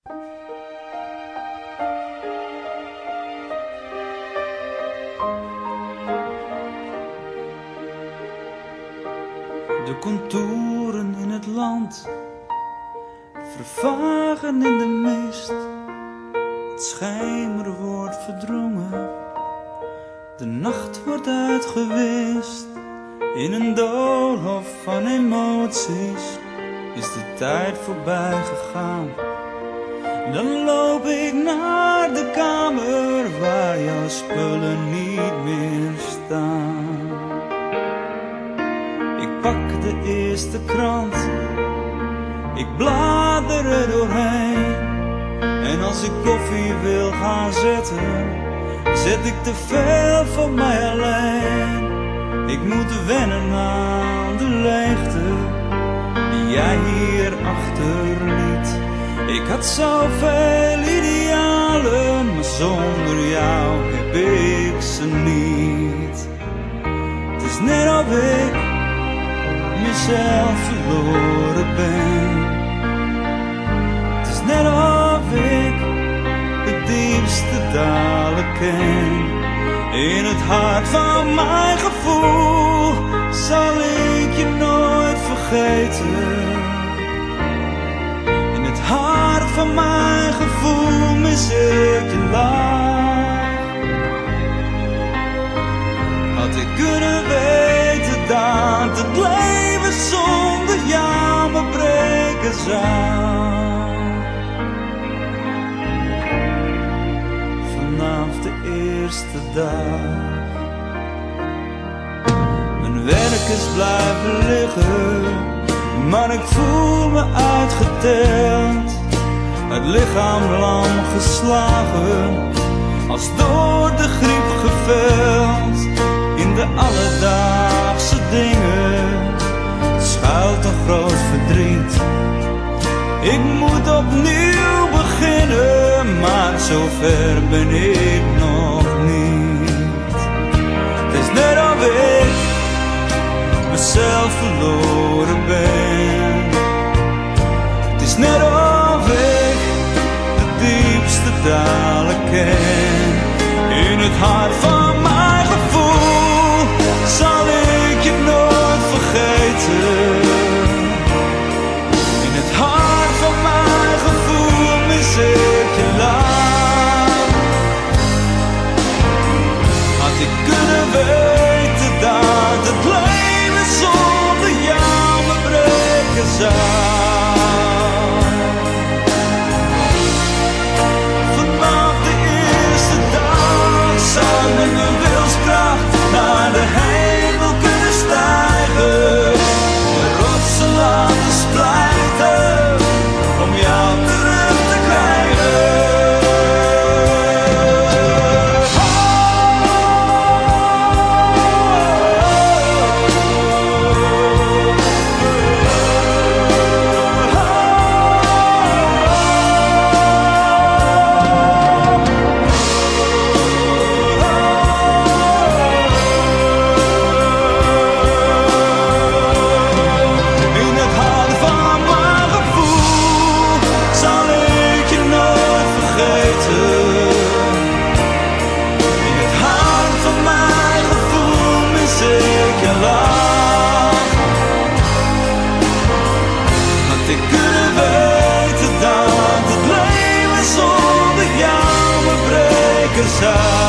De contouren in het land vervagen in de mist. Het schijmer wordt verdrongen, de nacht wordt uitgewist. In een doolhof van emoties is de tijd voorbij gegaan. Dan loop ik naar de kamer waar jouw spullen niet meer staan. Ik pak de eerste krant, ik blader er doorheen. En als ik koffie wil gaan zetten, zet ik te veel voor mij alleen. Ik moet wennen aan de leegte die jij hier achterliet. Ik had zoveel idealen, maar zonder jou heb ik ze niet. Het is net of ik mezelf verloren ben. Het is net of ik de diepste dalen ken. In het hart van mijn gevoel zal ik je nooit vergeten. In het hart van mijn gevoel mis ik je lach. Had ik kunnen weten dat het leven zonder jou me breken zou. Vanaf de eerste dag. Mijn werk is blijven liggen, maar ik voel me uitgeteld. Het lichaam lam geslagen, als door de griep geveld. In de alledaagse dingen schuilt een groot verdriet. Ik moet opnieuw beginnen, maar zover ben ik nog niet. Het is net of ik mezelf verloren ben. Het is net of ik de diepste dalen ken. In het hart van mijn gevoel zal ik je nooit vergeten. In het hart van mijn gevoel mis ik je lach. Had ik kunnen weten dat het leven zonder jou me breken zou. Vanaf de eerste dag zou ik mijn wilskracht naar de hemel kunnen stijgen. De rotsen laten splijten om jou terug te krijgen. Zou